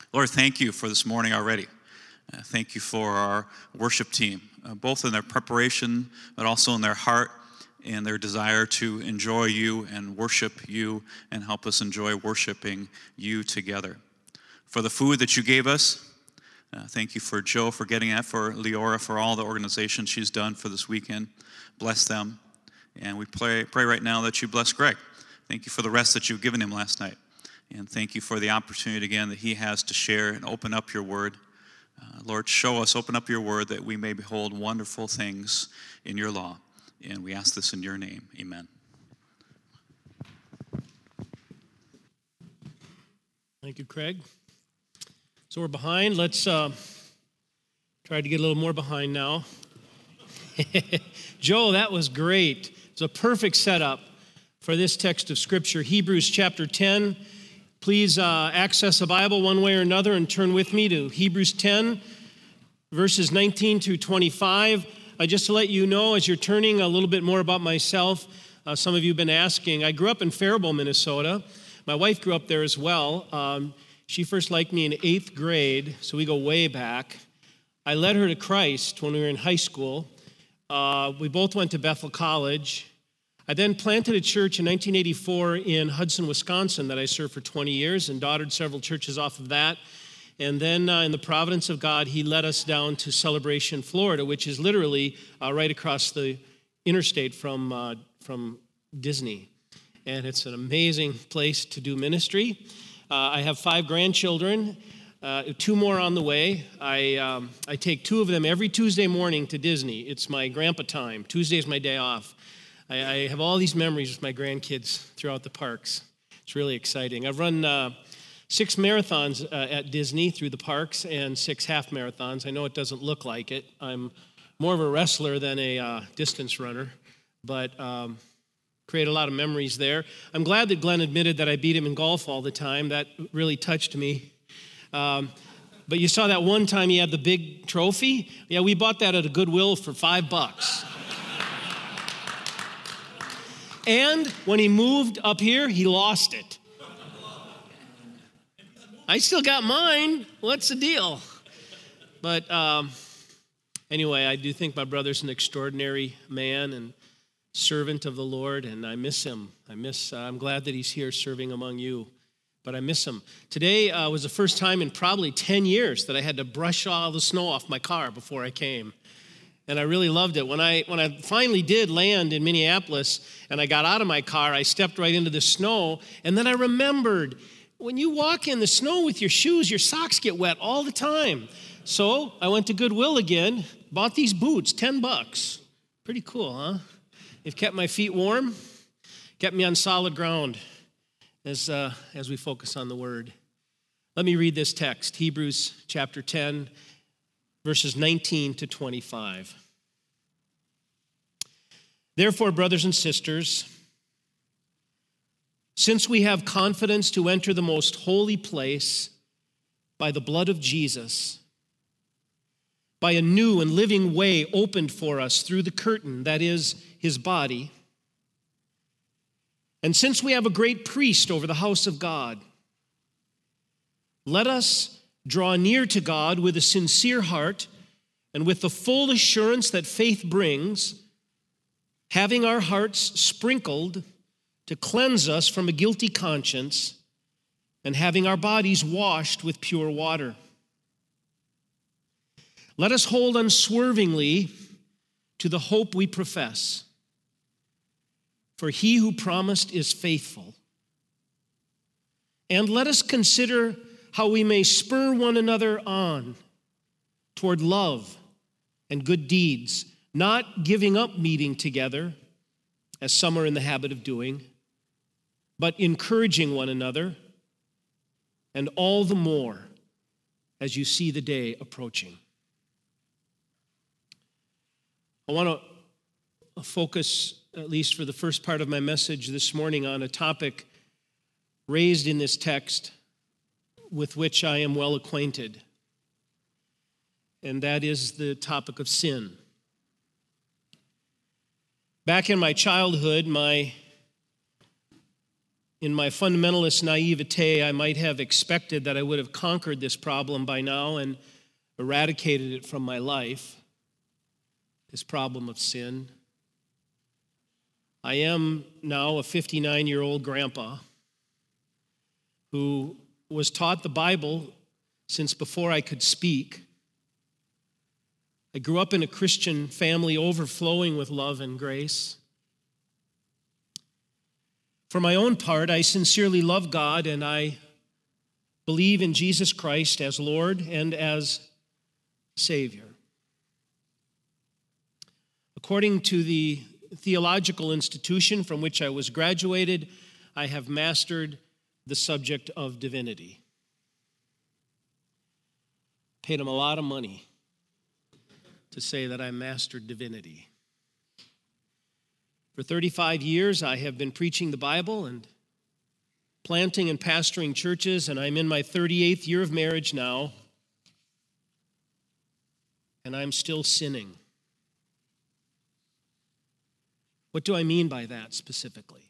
Lord, thank you for this morning already. Thank you for our worship team, both in their preparation, but also in their heart and their desire to enjoy you and worship you and help us enjoy worshiping you together. For the food that you gave us, thank you for Joe for getting that, for Leora, for all the organization she's done for this weekend. Bless them. And we pray right now that you bless Greg. Thank you for the rest that you've given him last night. And thank you for the opportunity again that he has to share and open up your word. Lord, show us, open up your word that we may behold wonderful things in your law. And we ask this in your name. Amen. Thank you, Craig. So we're behind. Let's try to get a little more behind now. Joe, that was great. It's a perfect setup for this text of Scripture, Hebrews chapter 10. Please access a Bible one way or another and turn with me to Hebrews 10, verses 19 to 25. Just to let you know, as you're turning, a little bit more about myself. Some of you have been asking. I grew up in Faribault, Minnesota. My wife grew up there as well. She first liked me in 8th grade, so we go way back. I led her to Christ when we were in high school. We both went to Bethel College. I then planted a church in 1984 in Hudson, Wisconsin that I served for 20 years and daughtered several churches off of that. And then in the providence of God, he led us down to Celebration, Florida, which is literally right across the interstate from Disney. And it's an amazing place to do ministry. I have 5 grandchildren, 2 more on the way. I take 2 of them every Tuesday morning to Disney. It's my grandpa time. Tuesday is my day off. I have all these memories with my grandkids throughout the parks. It's really exciting. I've run 6 marathons at Disney through the parks and 6 half marathons. I know it doesn't look like it. I'm more of a wrestler than a distance runner, but create a lot of memories there. I'm glad that Glenn admitted that I beat him in golf all the time. That really touched me. But you saw that one time he had the big trophy? Yeah, we bought that at a Goodwill for $5. And when he moved up here, he lost it. I still got mine. What's the deal? But anyway, I do think my brother's an extraordinary man and servant of the Lord, and I miss him. I'm glad that he's here serving among you, but I miss him. Today was the first time in probably 10 years that I had to brush all the snow off my car before I came. And I really loved it. When I finally did land in Minneapolis and I got out of my car, I stepped right into the snow. And then I remembered, when you walk in the snow with your shoes, your socks get wet all the time. So I went to Goodwill again, bought these boots, $10. Pretty cool, huh? They've kept my feet warm, kept me on solid ground as we focus on the Word. Let me read this text, Hebrews chapter 10, verses 19 to 25. Therefore, brothers and sisters, since we have confidence to enter the most holy place by the blood of Jesus, by a new and living way opened for us through the curtain, that is, his body, and since we have a great priest over the house of God, let us draw near to God with a sincere heart and with the full assurance that faith brings, having our hearts sprinkled to cleanse us from a guilty conscience, and having our bodies washed with pure water. Let us hold unswervingly to the hope we profess, for he who promised is faithful. And let us consider how we may spur one another on toward love and good deeds, not giving up meeting together, as some are in the habit of doing, but encouraging one another, and all the more as you see the day approaching. I want to focus, at least for the first part of my message this morning, on a topic raised in this text with which I am well acquainted, and that is the topic of sin. Back in my childhood, my In my fundamentalist naivete, I might have expected that I would have conquered this problem by now and eradicated it from my life, this problem of sin. I am now a 59-year-old grandpa who was taught the Bible since before I could speak. I grew up in a Christian family overflowing with love and grace. For my own part, I sincerely love God and I believe in Jesus Christ as Lord and as Savior. According to the theological institution from which I was graduated, I have mastered the subject of divinity. Paid him a lot of money to say that I mastered divinity. For 35 years, I have been preaching the Bible and planting and pastoring churches, and I'm in my 38th year of marriage now, and I'm still sinning. What do I mean by that specifically?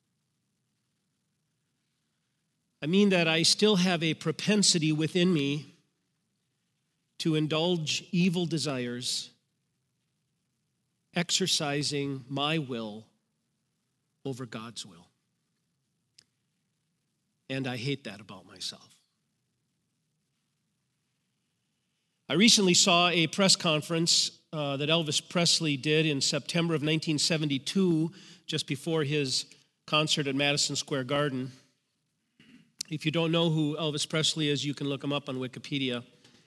I mean that I still have a propensity within me to indulge evil desires, exercising my will over God's will. And I hate that about myself. I recently saw a press conference that Elvis Presley did in September of 1972, just before his concert at Madison Square Garden. If you don't know who Elvis Presley is, you can look him up on Wikipedia.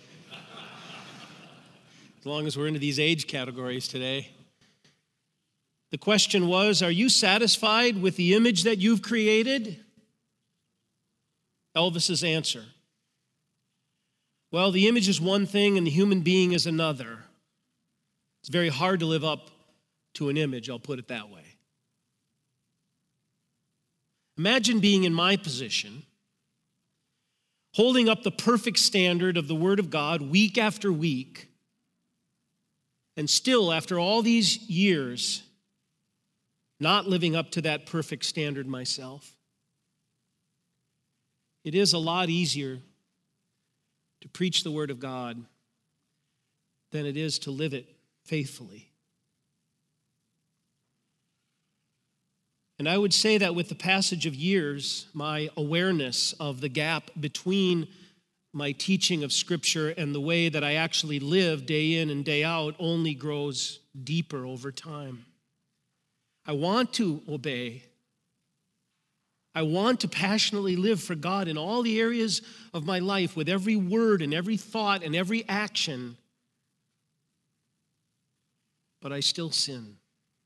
As long as we're into these age categories today. The question was, are you satisfied with the image that you've created? Elvis's answer, well, the image is one thing and the human being is another. It's very hard to live up to an image, I'll put it that way. Imagine being in my position, holding up the perfect standard of the Word of God week after week, and still, after all these years, not living up to that perfect standard myself. It is a lot easier to preach the Word of God than it is to live it faithfully. And I would say that with the passage of years, my awareness of the gap between my teaching of Scripture and the way that I actually live day in and day out only grows deeper over time. I want to obey. I want to passionately live for God in all the areas of my life with every word and every thought and every action. But I still sin.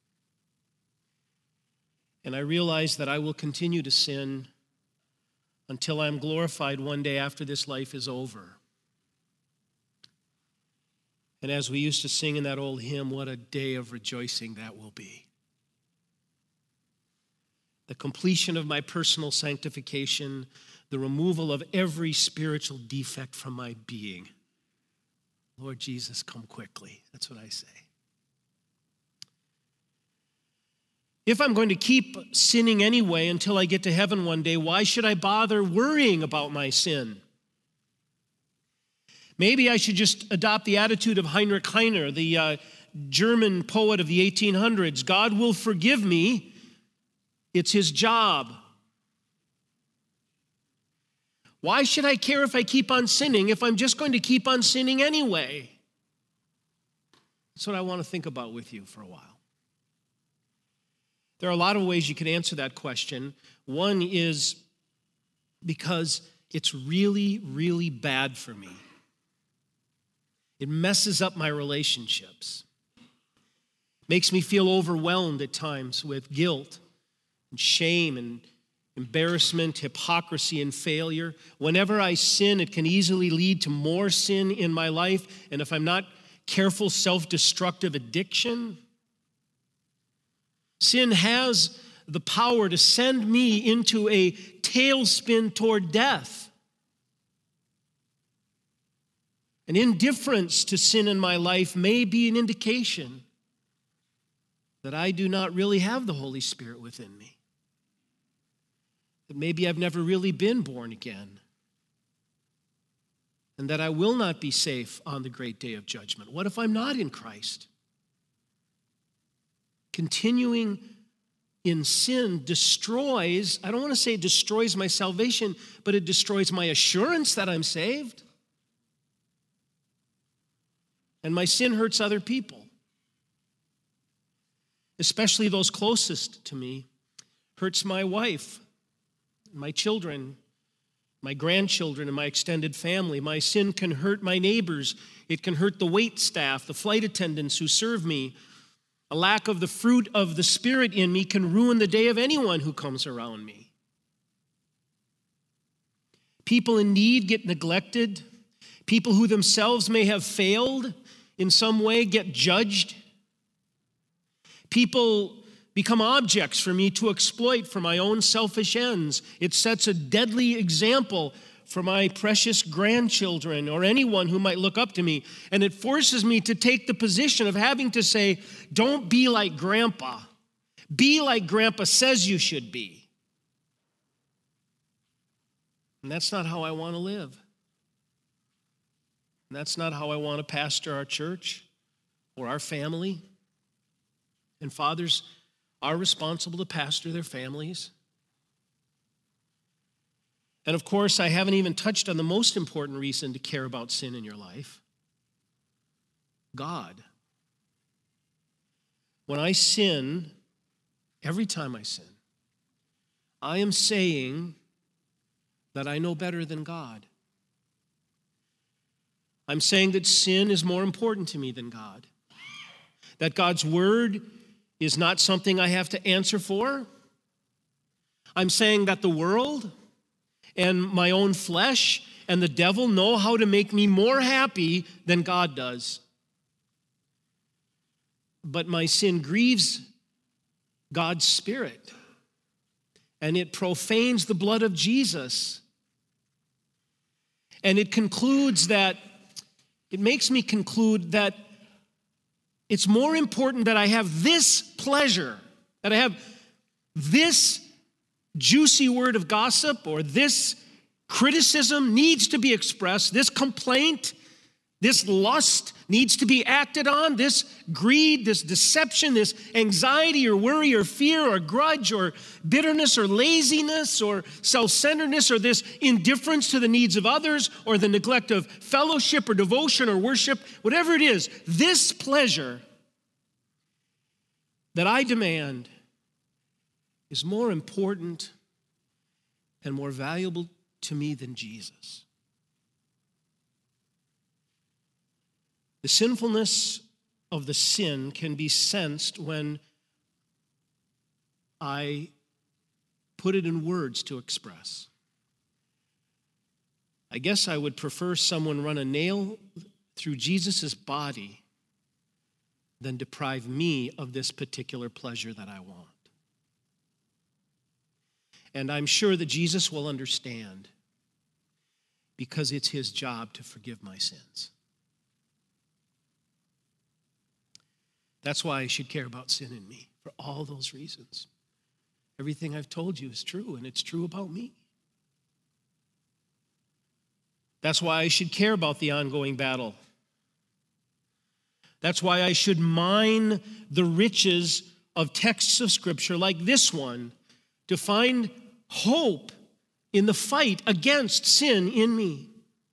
And I realize that I will continue to sin until I'm glorified one day after this life is over. And as we used to sing in that old hymn, what a day of rejoicing that will be. The completion of my personal sanctification, the removal of every spiritual defect from my being. Lord Jesus, come quickly. That's what I say. If I'm going to keep sinning anyway until I get to heaven one day, why should I bother worrying about my sin? Maybe I should just adopt the attitude of Heinrich Heine, the German poet of the 1800s. God will forgive me. It's his job. Why should I care if I keep on sinning if I'm just going to keep on sinning anyway? That's what I want to think about with you for a while. There are a lot of ways you could answer that question. One is because it's really, really bad for me. It messes up my relationships. Makes me feel overwhelmed at times with guilt and shame and embarrassment, hypocrisy, and failure. Whenever I sin, it can easily lead to more sin in my life. And if I'm not careful, self-destructive addiction. Sin has the power to send me into a tailspin toward death. An indifference to sin in my life may be an indication that I do not really have the Holy Spirit within me. that maybe I've never really been born again, and that I will not be safe on the great day of judgment? What if I'm not in Christ? Continuing in sin destroys, I don't want to say it destroys my salvation, but it destroys my assurance that I'm saved. And my sin hurts other people, especially those closest to me. Hurts my wife, my children, my grandchildren, and my extended family. My sin can hurt my neighbors. It can hurt the wait staff, the flight attendants who serve me. A lack of the fruit of the Spirit in me can ruin the day of anyone who comes around me. People in need get neglected. People who themselves may have failed in some way get judged. People become objects for me to exploit for my own selfish ends. It sets a deadly example for my precious grandchildren or anyone who might look up to me. And it forces me to take the position of having to say, don't be like Grandpa. Be like Grandpa says you should be. And that's not how I want to live. And that's not how I want to pastor our church or our family. And fathers are responsible to pastor their families. And of course, I haven't even touched on the most important reason to care about sin in your life: God. When I sin, every time I sin, I am saying that I know better than God. I'm saying that sin is more important to me than God. That God's word is not something I have to answer for. I'm saying that the world and my own flesh and the devil know how to make me more happy than God does. But my sin grieves God's Spirit, and it profanes the blood of Jesus. And it makes me conclude that it's more important that I have this pleasure, that I have this juicy word of gossip, or this criticism needs to be expressed, this complaint, this lust needs to be acted on, this greed, this deception, this anxiety or worry or fear or grudge or bitterness or laziness or self-centeredness or this indifference to the needs of others or the neglect of fellowship or devotion or worship, whatever it is, this pleasure that I demand is more important and more valuable to me than Jesus. The sinfulness of the sin can be sensed when I put it in words to express. I guess I would prefer someone run a nail through Jesus' body than deprive me of this particular pleasure that I want. And I'm sure that Jesus will understand, because it's his job to forgive my sins. That's why I should care about sin in me, for all those reasons. Everything I've told you is true, and it's true about me. That's why I should care about the ongoing battle. That's why I should mine the riches of texts of Scripture like this one to find hope in the fight against sin in me.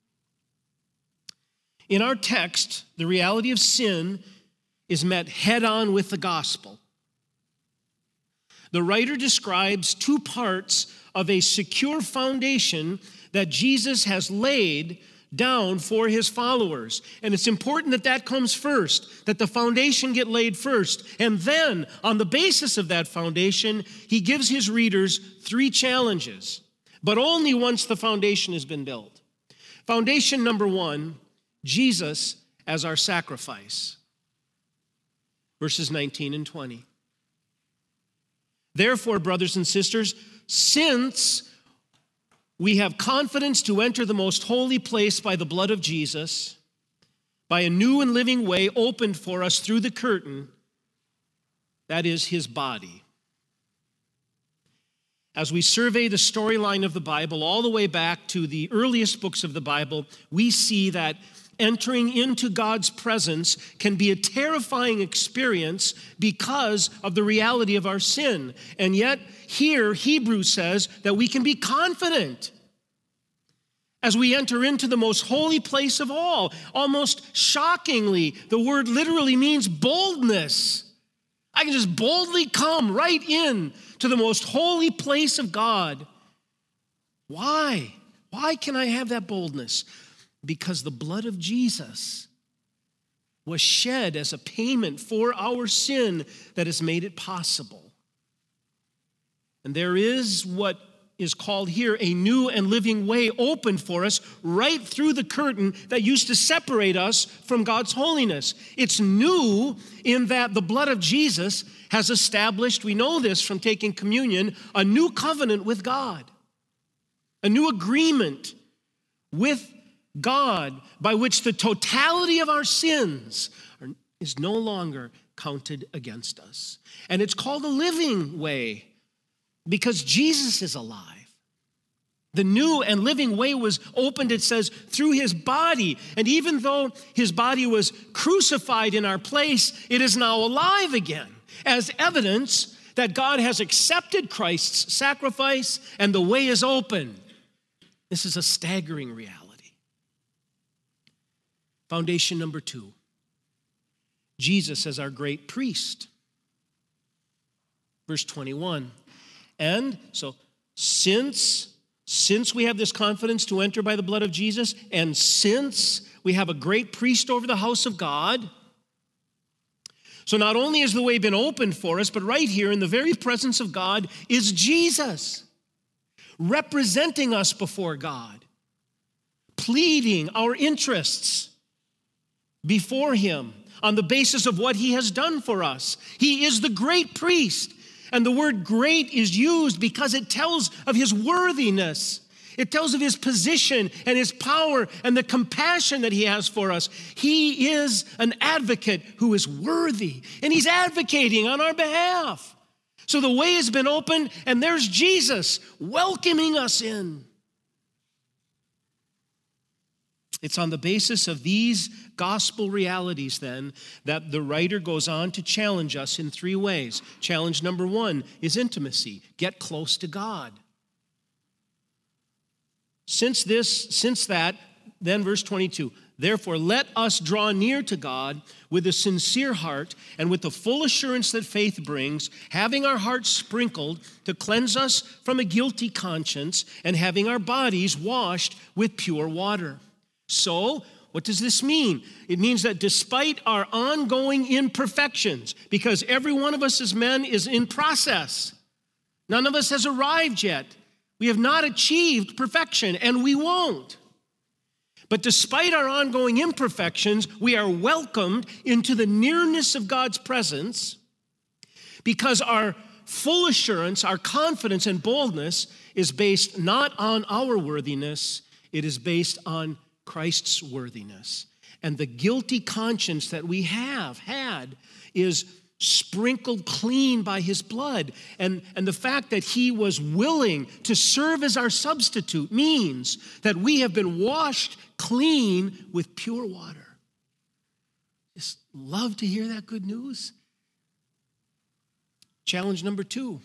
In our text, the reality of sin is met head-on with the gospel. The writer describes two parts of a secure foundation that Jesus has laid down for his followers. And it's important that that comes first, that the foundation get laid first. And then, on the basis of that foundation, he gives his readers three challenges, but only once the foundation has been built. Foundation number one, Jesus as our sacrifice. Verses 19 and 20. Therefore, brothers and sisters, since we have confidence to enter the most holy place by the blood of Jesus, by a new and living way opened for us through the curtain, that is his body. As we survey the storyline of the Bible all the way back to the earliest books of the Bible, we see that entering into God's presence can be a terrifying experience because of the reality of our sin. And yet, here, Hebrews says that we can be confident as we enter into the most holy place of all. Almost shockingly, the word literally means boldness. I can just boldly come right in to the most holy place of God. Why? Why can I have that boldness? Because the blood of Jesus was shed as a payment for our sin that has made it possible. And there is what is called here a new and living way opened for us right through the curtain that used to separate us from God's holiness. It's new in that the blood of Jesus has established, we know this from taking communion, a new covenant with God, a new agreement with God by which the totality of our sins is no longer counted against us. And it's called a living way because Jesus is alive. The new and living way was opened, it says, through his body. And even though his body was crucified in our place, it is now alive again as evidence that God has accepted Christ's sacrifice and the way is open. This is a staggering reality. Foundation number 2, Jesus as our great priest. Verse 21. And so since we have this confidence to enter by the blood of Jesus, and since we have a great priest over the house of God, so not only has the way been opened for us, but right here in the very presence of God is Jesus, representing us before God, pleading our interests before him on the basis of what he has done for us. He is the great priest. And the word great is used because it tells of his worthiness. It tells of his position and his power and the compassion that he has for us. He is an advocate who is worthy, and he's advocating on our behalf. So the way has been opened, and there's Jesus welcoming us in. It's on the basis of these gospel realities, then, that the writer goes on to challenge us in 3 ways. Challenge number 1 is intimacy. Get close to God. Since that, then verse 22, therefore let us draw near to God with a sincere heart and with the full assurance that faith brings, having our hearts sprinkled to cleanse us from a guilty conscience and having our bodies washed with pure water. So, what does this mean? It means that despite our ongoing imperfections, because every one of us as men is in process, none of us has arrived yet. We have not achieved perfection, and we won't. But despite our ongoing imperfections, we are welcomed into the nearness of God's presence because our full assurance, our confidence and boldness is based not on our worthiness, it is based on Christ's worthiness. And the guilty conscience that we have had is sprinkled clean by his blood. And the fact that he was willing to serve as our substitute means that we have been washed clean with pure water. Just love to hear that good news. Challenge number 2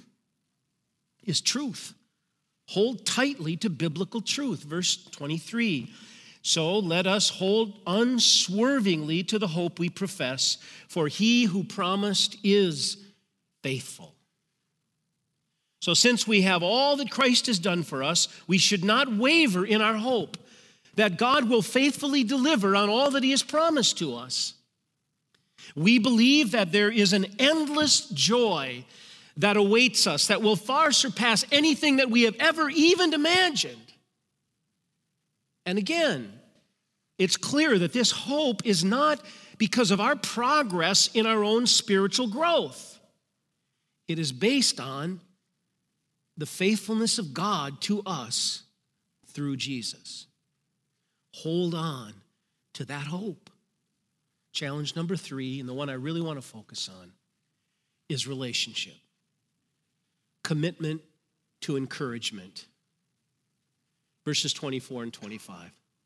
is truth. Hold tightly to biblical truth. Verse 23. So let us hold unswervingly to the hope we profess, for he who promised is faithful. So since we have all that Christ has done for us, we should not waver in our hope that God will faithfully deliver on all that he has promised to us. We believe that there is an endless joy that awaits us that will far surpass anything that we have ever even imagined. And again, it's clear that this hope is not because of our progress in our own spiritual growth. It is based on the faithfulness of God to us through Jesus. Hold on to that hope. Challenge number 3, and the one I really want to focus on, is relationship. Commitment to encouragement. Verses 24 and 25.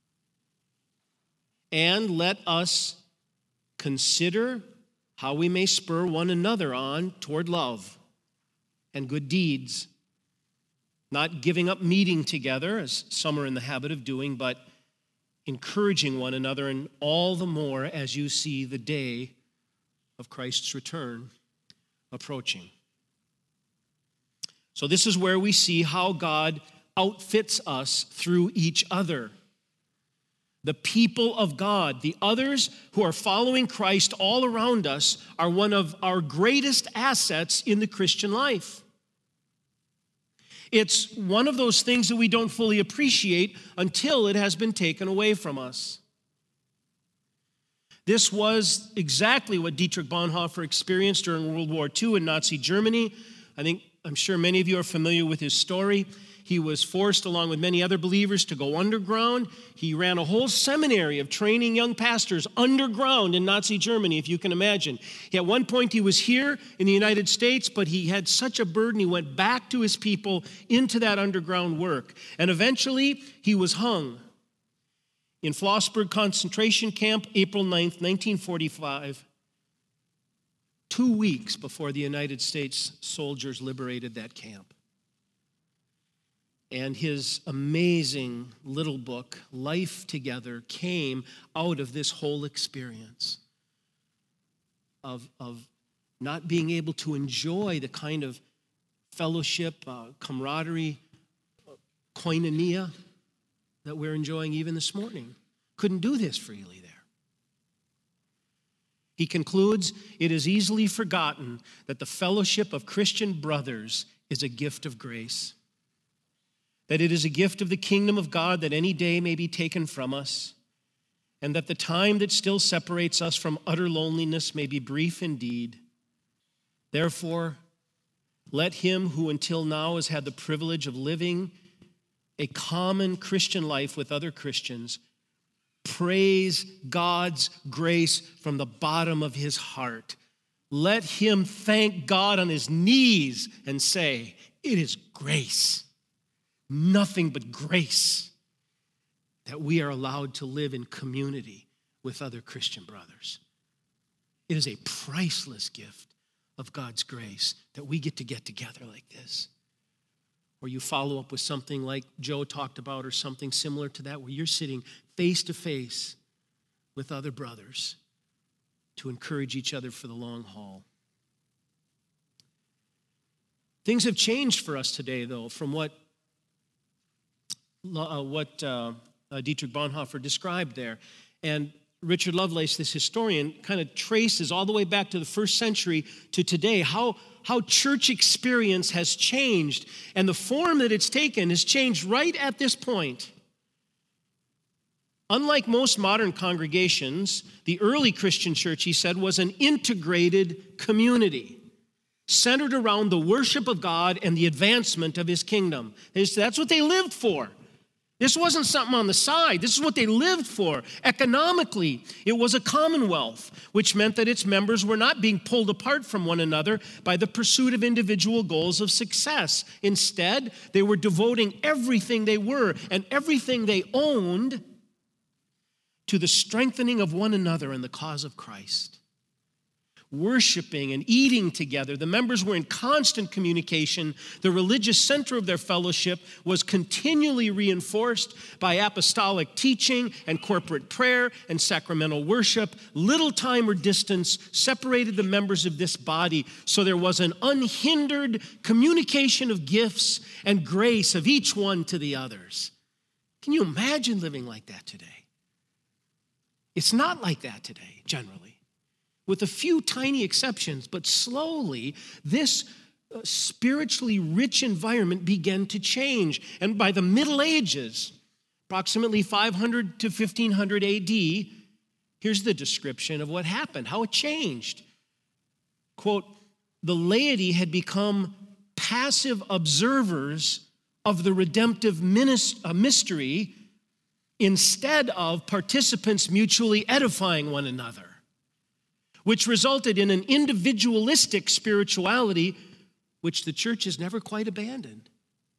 And let us consider how we may spur one another on toward love and good deeds, not giving up meeting together, as some are in the habit of doing, but encouraging one another, and all the more as you see the day of Christ's return approaching. So this is where we see how God outfits us through each other. The people of God, the others who are following Christ all around us, are one of our greatest assets in the Christian life. It's one of those things that we don't fully appreciate until it has been taken away from us. This was exactly what Dietrich Bonhoeffer experienced during World War II in Nazi Germany. I'm sure many of you are familiar with his story. He was forced, along with many other believers, to go underground. He ran a whole seminary of training young pastors underground in Nazi Germany, if you can imagine. At one point, he was here in the United States, but he had such a burden, he went back to his people into that underground work. And eventually, he was hung in Flossburg concentration camp, April 9th, 1945, 2 weeks before the United States soldiers liberated that camp. And his amazing little book, Life Together, came out of this whole experience of not being able to enjoy the kind of fellowship, camaraderie, koinonia that we're enjoying even this morning. Couldn't do this freely there. He concludes, it is easily forgotten that the fellowship of Christian brothers is a gift of grace, that it is a gift of the kingdom of God that any day may be taken from us, and that the time that still separates us from utter loneliness may be brief indeed. Therefore, let him who until now has had the privilege of living a common Christian life with other Christians praise God's grace from the bottom of his heart. Let him thank God on his knees and say, it is grace. Nothing but grace that we are allowed to live in community with other Christian brothers. It is a priceless gift of God's grace that we get together like this. Or you follow up with something like Joe talked about or something similar to that, where you're sitting face to face with other brothers to encourage each other for the long haul. Things have changed for us today, though, from what Dietrich Bonhoeffer described there. And Richard Lovelace, this historian, kind of traces all the way back to the first century to today how church experience has changed. And the form that it's taken has changed right at this point. Unlike most modern congregations, the early Christian church, he said, was an integrated community centered around the worship of God and the advancement of his kingdom. That's what they lived for. This wasn't something on the side. This is what they lived for. Economically, it was a commonwealth, which meant that its members were not being pulled apart from one another by the pursuit of individual goals of success. Instead, they were devoting everything they were and everything they owned to the strengthening of one another in the cause of Christ. Worshiping and eating together. The members were in constant communication. The religious center of their fellowship was continually reinforced by apostolic teaching and corporate prayer and sacramental worship. Little time or distance separated the members of this body, so there was an unhindered communication of gifts and grace of each one to the others. Can you imagine living like that today? It's not like that today, generally. With a few tiny exceptions, but slowly this spiritually rich environment began to change. And by the Middle Ages, approximately 500 to 1500 AD, here's the description of what happened, how it changed. Quote, the laity had become passive observers of the redemptive mystery instead of participants mutually edifying one another, which resulted in an individualistic spirituality which the church has never quite abandoned.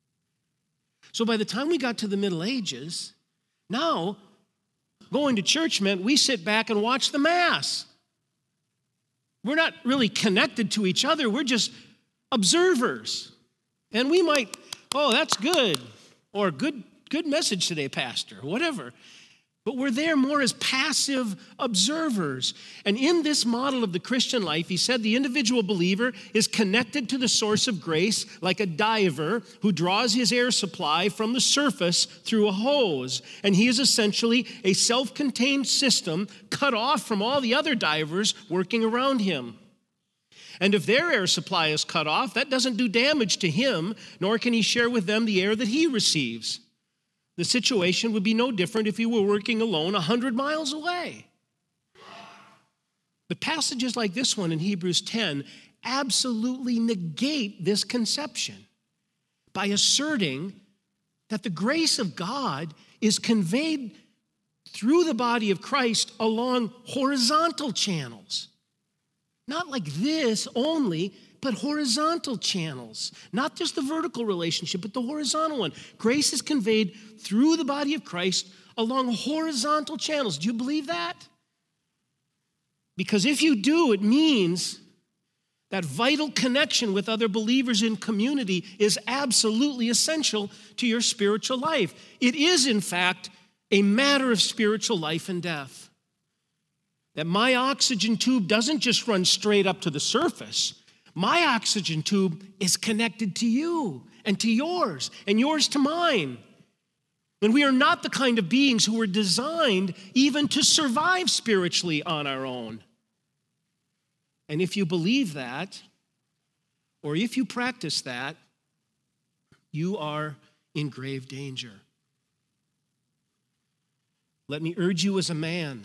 So by the time we got to the Middle Ages, now going to church meant we sit back and watch the Mass. We're not really connected to each other. We're just observers. And we might, oh, that's good, or good message today, Pastor, whatever. But we're there more as passive observers. And in this model of the Christian life, he said the individual believer is connected to the source of grace like a diver who draws his air supply from the surface through a hose. And he is essentially a self-contained system cut off from all the other divers working around him. And if their air supply is cut off, that doesn't do damage to him, nor can he share with them the air that he receives. The situation would be no different if he were working alone 100 miles away. But passages like this one in Hebrews 10 absolutely negate this conception by asserting that the grace of God is conveyed through the body of Christ along horizontal channels. Not like this only, but horizontal channels. Not just the vertical relationship, but the horizontal one. Grace is conveyed through the body of Christ along horizontal channels. Do you believe that? Because if you do, it means that vital connection with other believers in community is absolutely essential to your spiritual life. It is, in fact, a matter of spiritual life and death. That my oxygen tube doesn't just run straight up to the surface. My oxygen tube is connected to you and to yours and yours to mine. And we are not the kind of beings who were designed even to survive spiritually on our own. And if you believe that, or if you practice that, you are in grave danger. Let me urge you as a man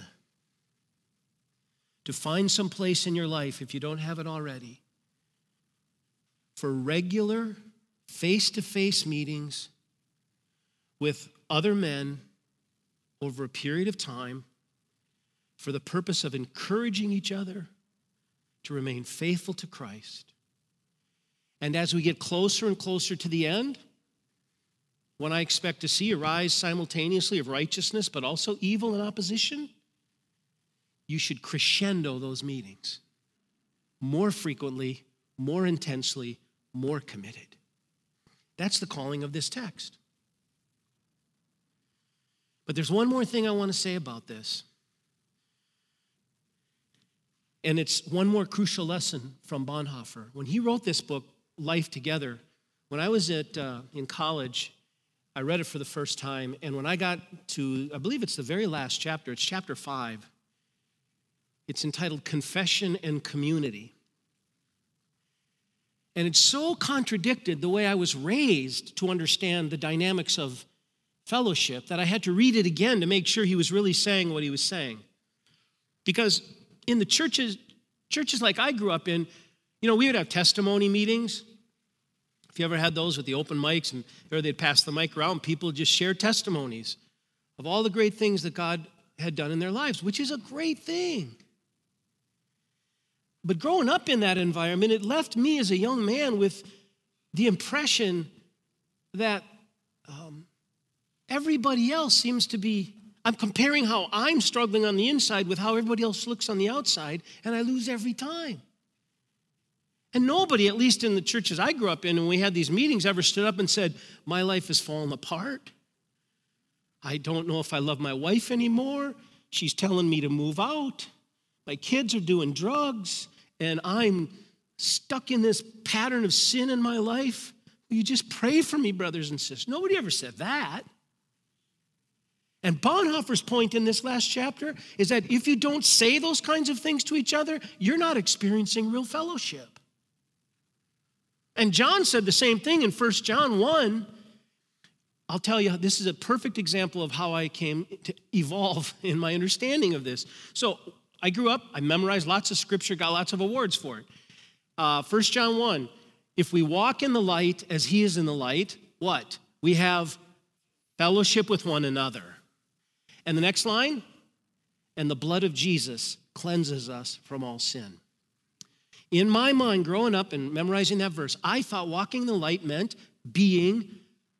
to find some place in your life, if you don't have it already, for regular face-to-face meetings with other men over a period of time for the purpose of encouraging each other to remain faithful to Christ. And as we get closer and closer to the end, when I expect to see a rise simultaneously of righteousness but also evil and opposition, you should crescendo those meetings more frequently, more intensely, more committed. That's the calling of this text. But there's one more thing I want to say about this. And it's one more crucial lesson from Bonhoeffer. When he wrote this book, Life Together, when I was in college, I read it for the first time. And when I got to, I believe it's the very last chapter, it's chapter 5. It's entitled Confession and Community. And it's so contradicted the way I was raised to understand the dynamics of fellowship that I had to read it again to make sure he was really saying what he was saying. Because in the churches like I grew up in, we would have testimony meetings. If you ever had those with the open mics, and or they'd pass the mic around, people would just share testimonies of all the great things that God had done in their lives, which is a great thing. But growing up in that environment, it left me as a young man with the impression that everybody else seems to be, I'm comparing how I'm struggling on the inside with how everybody else looks on the outside, and I lose every time. And nobody, at least in the churches I grew up in, when we had these meetings, ever stood up and said, my life has fallen apart. I don't know if I love my wife anymore. She's telling me to move out. My kids are doing drugs, and I'm stuck in this pattern of sin in my life. Will you just pray for me, brothers and sisters? Nobody ever said that. And Bonhoeffer's point in this last chapter is that if you don't say those kinds of things to each other, you're not experiencing real fellowship. And John said the same thing in 1 John 1. I'll tell you, this is a perfect example of how I came to evolve in my understanding of this. So I grew up, I memorized lots of scripture, got lots of awards for it. 1 John 1, if we walk in the light as he is in the light, what? We have fellowship with one another. And the next line, and the blood of Jesus cleanses us from all sin. In my mind, growing up and memorizing that verse, I thought walking in the light meant being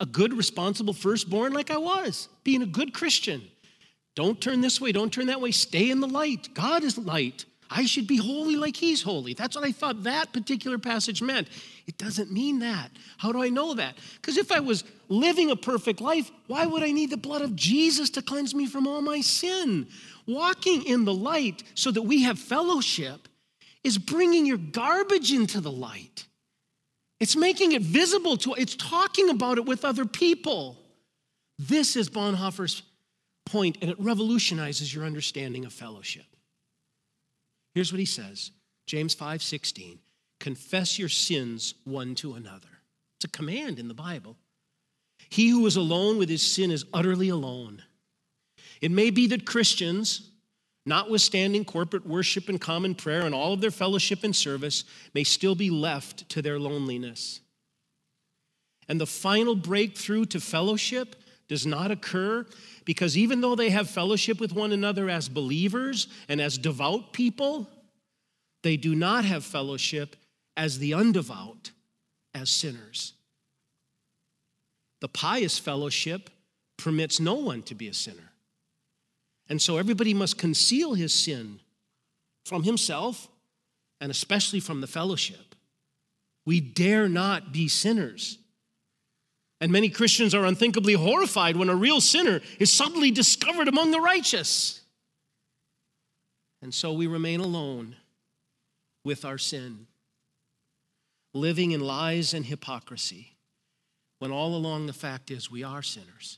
a good, responsible firstborn like I was, being a good Christian. Don't turn this way, don't turn that way, stay in the light. God is light. I should be holy like he's holy. That's what I thought that particular passage meant. It doesn't mean that. How do I know that? Because if I was living a perfect life, why would I need the blood of Jesus to cleanse me from all my sin? Walking in the light so that we have fellowship is bringing your garbage into the light. It's making it visible it's talking about it with other people. This is Bonhoeffer's point, and it revolutionizes your understanding of fellowship. Here's what he says, James 5:16, confess your sins one to another. It's a command in the Bible. He who is alone with his sin is utterly alone. It may be that Christians, notwithstanding corporate worship and common prayer and all of their fellowship and service, may still be left to their loneliness. And the final breakthrough to fellowship does not occur because even though they have fellowship with one another as believers and as devout people, they do not have fellowship as the undevout, as sinners. The pious fellowship permits no one to be a sinner. And so everybody must conceal his sin from himself and especially from the fellowship. We dare not be sinners. And many Christians are unthinkably horrified when a real sinner is suddenly discovered among the righteous. And so we remain alone with our sin, living in lies and hypocrisy, when all along the fact is we are sinners.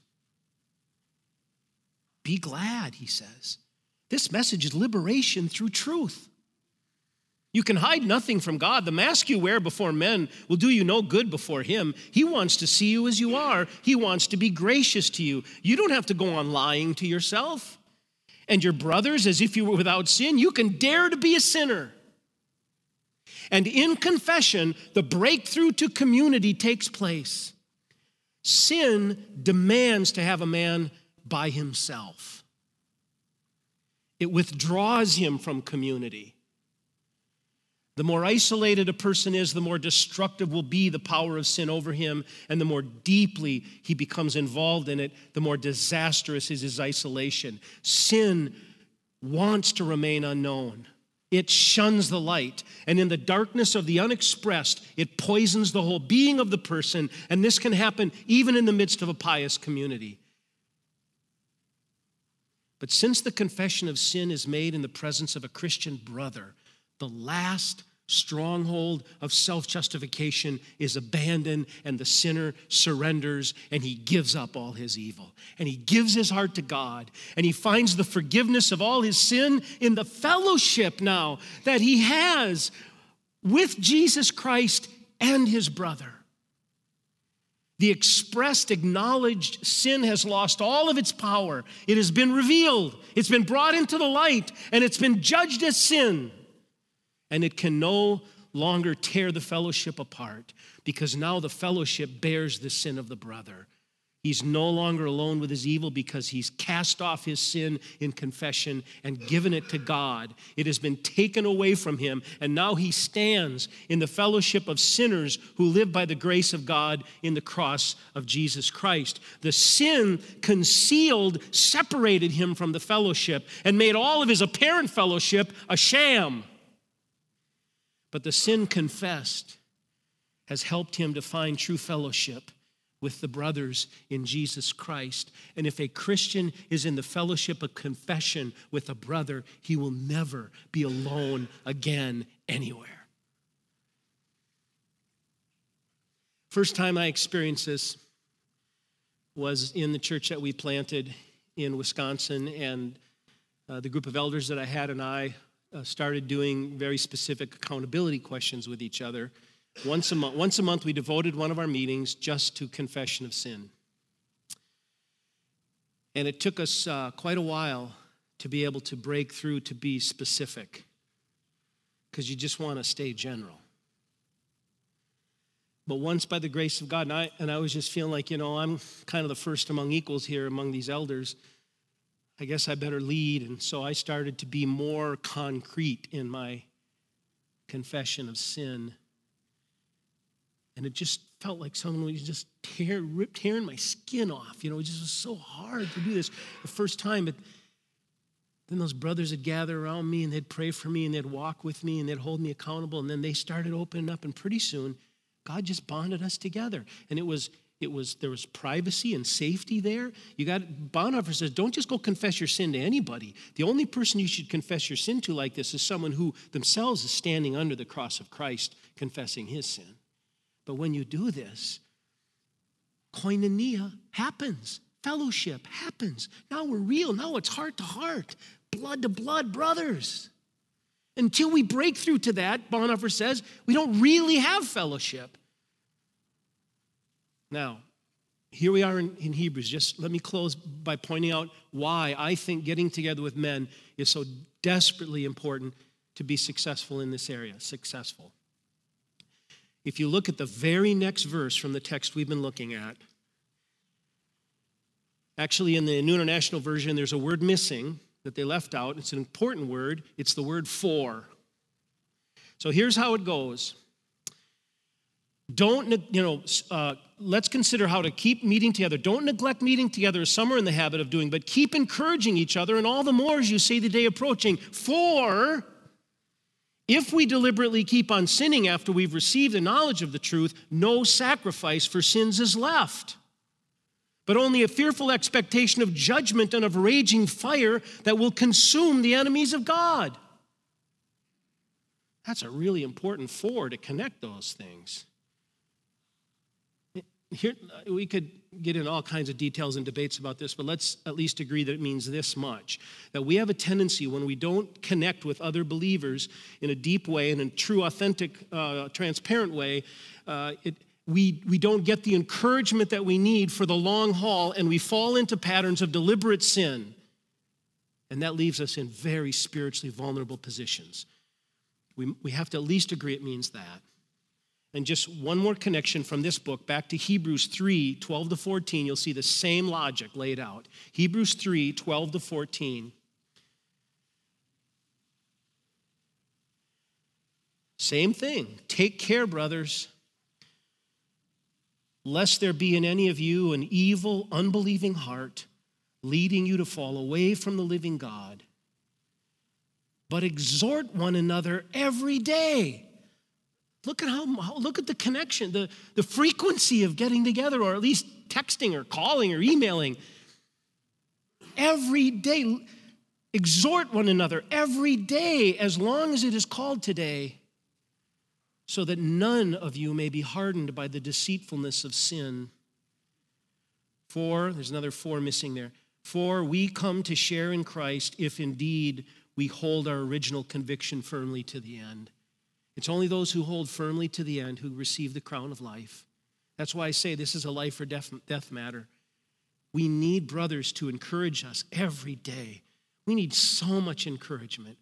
Be glad, he says. This message is liberation through truth. You can hide nothing from God. The mask you wear before men will do you no good before him. He wants to see you as you are. He wants to be gracious to you. You don't have to go on lying to yourself and your brothers as if you were without sin. You can dare to be a sinner. And in confession, the breakthrough to community takes place. Sin demands to have a man by himself. It withdraws him from community. The more isolated a person is, the more destructive will be the power of sin over him, and the more deeply he becomes involved in it, the more disastrous is his isolation. Sin wants to remain unknown. It shuns the light, and in the darkness of the unexpressed, it poisons the whole being of the person, and this can happen even in the midst of a pious community. But since the confession of sin is made in the presence of a Christian brother, the last stronghold of self-justification is abandoned, and the sinner surrenders, and he gives up all his evil. And he gives his heart to God, and he finds the forgiveness of all his sin in the fellowship now that he has with Jesus Christ and his brother. The expressed, acknowledged sin has lost all of its power. It has been revealed. It's been brought into the light, and it's been judged as sin. And it can no longer tear the fellowship apart because now the fellowship bears the sin of the brother. He's no longer alone with his evil because he's cast off his sin in confession and given it to God. It has been taken away from him, and now he stands in the fellowship of sinners who live by the grace of God in the cross of Jesus Christ. The sin concealed separated him from the fellowship and made all of his apparent fellowship a sham. But the sin confessed has helped him to find true fellowship with the brothers in Jesus Christ. And if a Christian is in the fellowship of confession with a brother, he will never be alone again anywhere. First time I experienced this was in the church that we planted in Wisconsin, and the group of elders that I had and I started doing very specific accountability questions with each other. Once a month, we devoted one of our meetings just to confession of sin. And it took us quite a while to be able to break through to be specific, because you just want to stay general. But once, by the grace of God, and I was just feeling like, I'm kind of the first among equals here among these elders, I guess I better lead. And so I started to be more concrete in my confession of sin. And it just felt like someone was just tearing my skin off. It just was so hard to do this the first time. But then those brothers would gather around me and they'd pray for me and they'd walk with me and they'd hold me accountable. And then they started opening up, and pretty soon God just bonded us together. And there was privacy and safety there. Bonhoeffer says, don't just go confess your sin to anybody. The only person you should confess your sin to like this is someone who themselves is standing under the cross of Christ, confessing his sin. But when you do this, koinonia happens. Fellowship happens. Now we're real. Now it's heart to heart, blood to blood, brothers. Until we break through to that, Bonhoeffer says, we don't really have fellowship. Now, here we are in Hebrews. Just let me close by pointing out why I think getting together with men is so desperately important to be successful in this area. Successful. If you look at the very next verse from the text we've been looking at, actually in the New International Version, there's a word missing that they left out. It's an important word. It's the word for. So here's how it goes. Let's consider how to keep meeting together. Don't neglect meeting together as some are in the habit of doing, but keep encouraging each other, and all the more as you see the day approaching. For if we deliberately keep on sinning after we've received the knowledge of the truth, no sacrifice for sins is left, but only a fearful expectation of judgment and of raging fire that will consume the enemies of God. That's a really important for to connect those things. Here, we could get in all kinds of details and debates about this, but let's at least agree that it means this much, that we have a tendency when we don't connect with other believers in a deep way, in a true, authentic, transparent way, we don't get the encouragement that we need for the long haul, and we fall into patterns of deliberate sin. And that leaves us in very spiritually vulnerable positions. We have to at least agree it means that. And just one more connection from this book back to Hebrews 3, 12 to 14. You'll see the same logic laid out. Hebrews 3, 12 to 14. Same thing. Take care, brothers, lest there be in any of you an evil, unbelieving heart, leading you to fall away from the living God. But exhort one another every day. Look at the connection, the frequency of getting together, or at least texting or calling or emailing. Every day, exhort one another every day, as long as it is called today, so that none of you may be hardened by the deceitfulness of sin. For, there's another for missing there. For we come to share in Christ if indeed we hold our original conviction firmly to the end. It's only those who hold firmly to the end who receive the crown of life. That's why I say this is a life or death matter. We need brothers to encourage us every day. We need so much encouragement,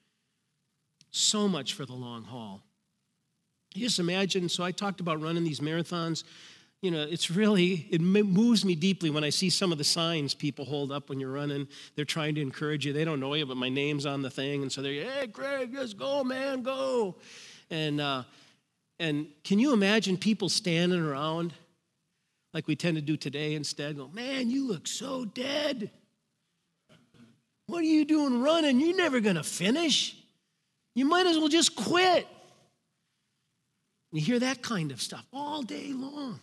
so much for the long haul. You just imagine, so I talked about running these marathons. It moves me deeply when I see some of the signs people hold up when you're running. They're trying to encourage you. They don't know you, but my name's on the thing. And so they're, hey, Craig, just go, man, go. And can you imagine people standing around like we tend to do today instead? Go, man, you look so dead. What are you doing running? You're never going to finish. You might as well just quit. You hear that kind of stuff all day long.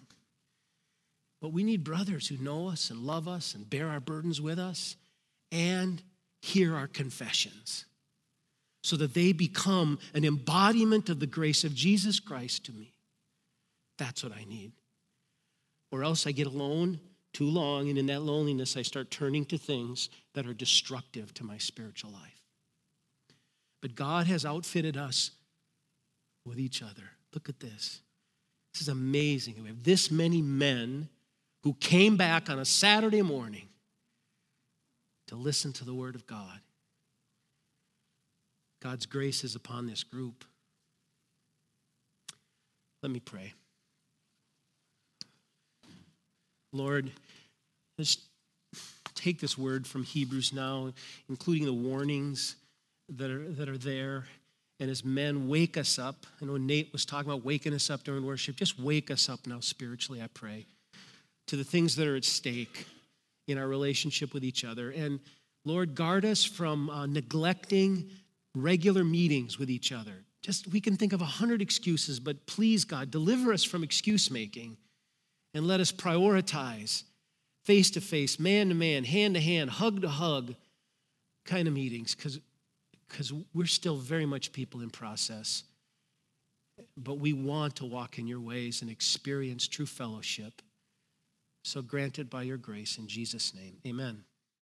But we need brothers who know us and love us and bear our burdens with us and hear our confessions, so that they become an embodiment of the grace of Jesus Christ to me. That's what I need. Or else I get alone too long, and in that loneliness, I start turning to things that are destructive to my spiritual life. But God has outfitted us with each other. Look at this. This is amazing. We have this many men who came back on a Saturday morning to listen to the Word of God. God's grace is upon this group. Let me pray. Lord, just take this word from Hebrews now, including the warnings that are there, And as men, wake us up. I know Nate was talking about waking us up during worship. Just wake us up now spiritually, I pray, to the things that are at stake in our relationship with each other. And Lord, guard us from neglecting regular meetings with each other. We can think of 100 excuses, but please, God, deliver us from excuse making and let us prioritize face-to-face, man-to-man, hand-to-hand, hug-to-hug kind of meetings, because we're still very much people in process. But we want to walk in your ways and experience true fellowship. So grant it by your grace in Jesus' name. Amen.